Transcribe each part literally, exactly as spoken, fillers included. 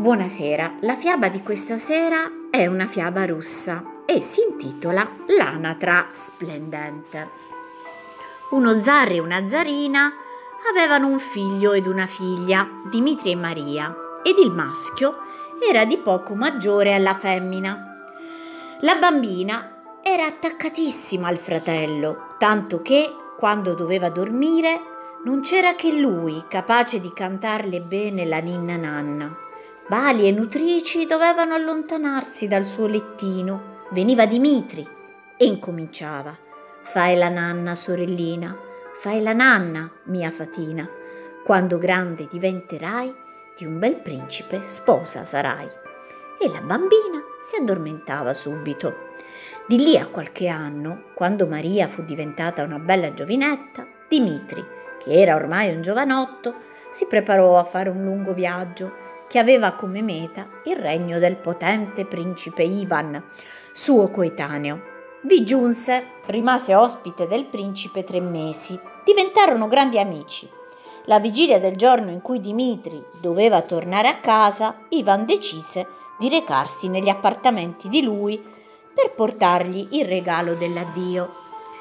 Buonasera, la fiaba di questa sera è una fiaba russa e si intitola L'anatra splendente. Uno zar e una zarina avevano un figlio ed una figlia, Dimitri e Maria, ed il maschio era di poco maggiore alla femmina. La bambina era attaccatissima al fratello, tanto che, quando doveva dormire, non c'era che lui capace di cantarle bene la ninna nanna. Bali e nutrici dovevano allontanarsi dal suo lettino. Veniva Dimitri e incominciava: «Fai la nanna, sorellina, fai la nanna, mia fatina. Quando grande diventerai, di un bel principe sposa sarai». E la bambina si addormentava subito. Di lì a qualche anno, quando Maria fu diventata una bella giovinetta, Dimitri, che era ormai un giovanotto, si preparò a fare un lungo viaggio che aveva come meta il regno del potente principe Ivan, suo coetaneo. Vi giunse, rimase ospite del principe tre mesi, diventarono grandi amici. La vigilia del giorno in cui Dimitri doveva tornare a casa, Ivan decise di recarsi negli appartamenti di lui per portargli il regalo dell'addio.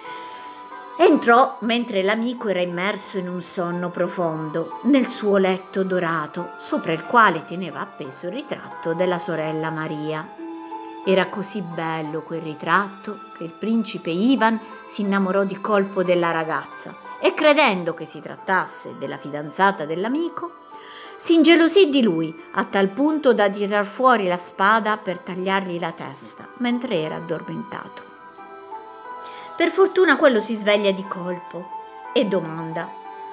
Entrò mentre l'amico era immerso in un sonno profondo, nel suo letto dorato, sopra il quale teneva appeso il ritratto della sorella Maria. Era così bello quel ritratto che il principe Ivan si innamorò di colpo della ragazza e, credendo che si trattasse della fidanzata dell'amico, si ingelosì di lui a tal punto da tirar fuori la spada per tagliargli la testa mentre era addormentato. Per fortuna quello si sveglia di colpo e domanda: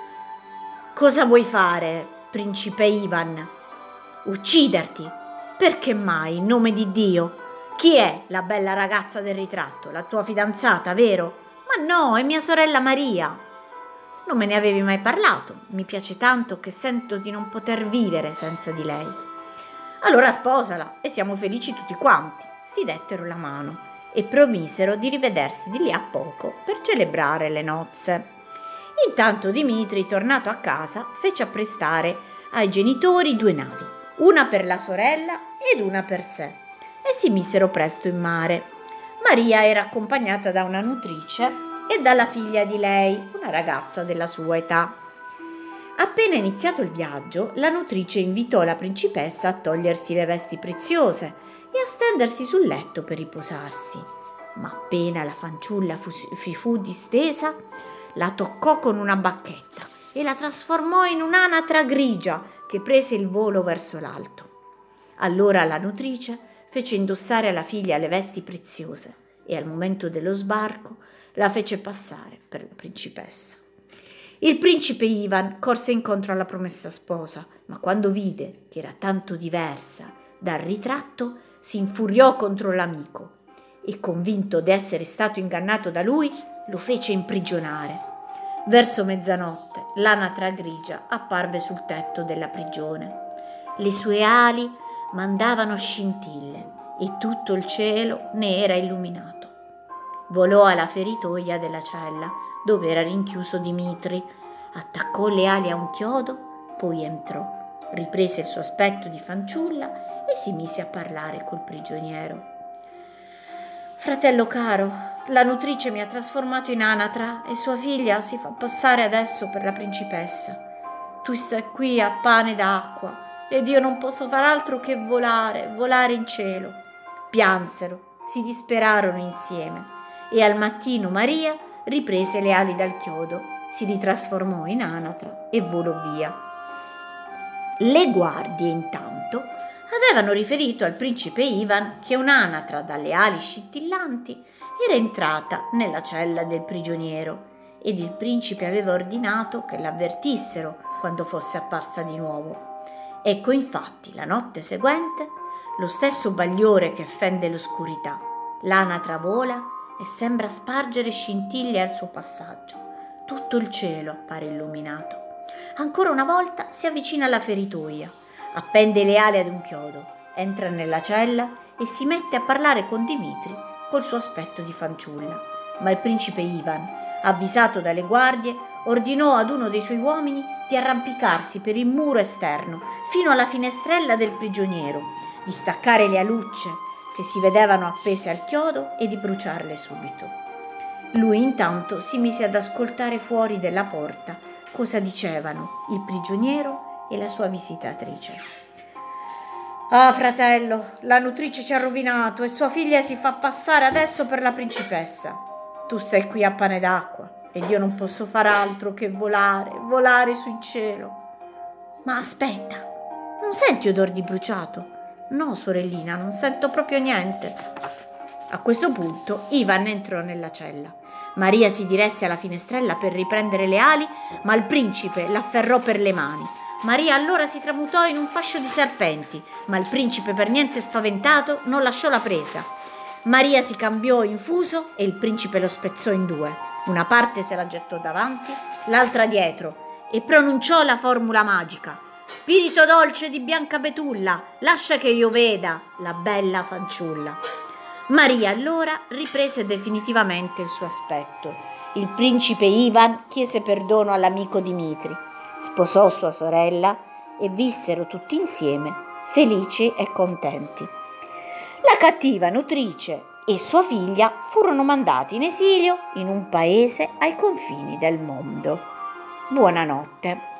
«Cosa vuoi fare, principe Ivan?» «Ucciderti». «Perché mai, in nome di Dio? Chi è la bella ragazza del ritratto? La tua fidanzata, vero?» «Ma no, è mia sorella Maria». «Non me ne avevi mai parlato. Mi piace tanto che sento di non poter vivere senza di lei». «Allora sposala e siamo felici tutti quanti». Si dettero la mano e promisero di rivedersi di lì a poco per celebrare le nozze. Intanto Dimitri, tornato a casa, fece apprestare ai genitori due navi, una per la sorella ed una per sé, e si misero presto in mare. Maria era accompagnata da una nutrice e dalla figlia di lei, una ragazza della sua età. Appena iniziato il viaggio, la nutrice invitò la principessa a togliersi le vesti preziose e a stendersi sul letto per riposarsi. Ma appena la fanciulla fu, fu distesa, la toccò con una bacchetta e la trasformò in un'anatra grigia che prese il volo verso l'alto. Allora la nutrice fece indossare alla figlia le vesti preziose e al momento dello sbarco la fece passare per la principessa. Il principe Ivan corse incontro alla promessa sposa, ma quando vide che era tanto diversa dal ritratto, si infuriò contro l'amico e, convinto di essere stato ingannato da lui, lo fece imprigionare. Verso mezzanotte l'anatra grigia apparve sul tetto della prigione. Le sue ali mandavano scintille e tutto il cielo ne era illuminato. Volò alla feritoia della cella dove era rinchiuso Dimitri, attaccò le ali a un chiodo, poi entrò, riprese il suo aspetto di fanciulla e si mise a parlare col prigioniero. «Fratello caro, la nutrice mi ha trasformato in anatra e sua figlia si fa passare adesso per la principessa. Tu stai qui a pane d'acqua ed io non posso far altro che volare, volare in cielo». Piansero, si disperarono insieme e al mattino Maria riprese le ali dal chiodo, si ritrasformò in anatra e volò via. Le guardie intanto avevano riferito al principe Ivan che un'anatra dalle ali scintillanti era entrata nella cella del prigioniero ed il principe aveva ordinato che l'avvertissero quando fosse apparsa di nuovo. Ecco infatti la notte seguente lo stesso bagliore che fende l'oscurità. L'anatra vola e sembra spargere scintille al suo passaggio. Tutto il cielo appare illuminato. Ancora una volta si avvicina alla feritoia, appende le ali ad un chiodo, entra nella cella e si mette a parlare con Dimitri col suo aspetto di fanciulla. Ma il principe Ivan, avvisato dalle guardie, ordinò ad uno dei suoi uomini di arrampicarsi per il muro esterno fino alla finestrella del prigioniero, di staccare le alucce che si vedevano appese al chiodo e di bruciarle subito. Lui intanto si mise ad ascoltare fuori della porta cosa dicevano il prigioniero e la sua visitatrice. «Ah, fratello, la nutrice ci ha rovinato e sua figlia si fa passare adesso per la principessa. Tu stai qui a pane d'acqua ed io non posso far altro che volare, volare sul cielo». «Ma aspetta, non senti odor di bruciato?» «No, sorellina, non sento proprio niente». A questo punto Ivan entrò nella cella. Maria si diresse alla finestrella per riprendere le ali, ma il principe l'afferrò per le mani. Maria allora si tramutò in un fascio di serpenti, ma il principe, per niente spaventato, non lasciò la presa. Maria si cambiò in fuso e il principe lo spezzò in due. Una parte se la gettò davanti, l'altra dietro, e pronunciò la formula magica: «Spirito dolce di bianca betulla, lascia che io veda la bella fanciulla». Maria allora riprese definitivamente il suo aspetto. Il principe Ivan chiese perdono all'amico Dimitri, sposò sua sorella e vissero tutti insieme felici e contenti. La cattiva nutrice e sua figlia furono mandati in esilio in un paese ai confini del mondo. Buonanotte.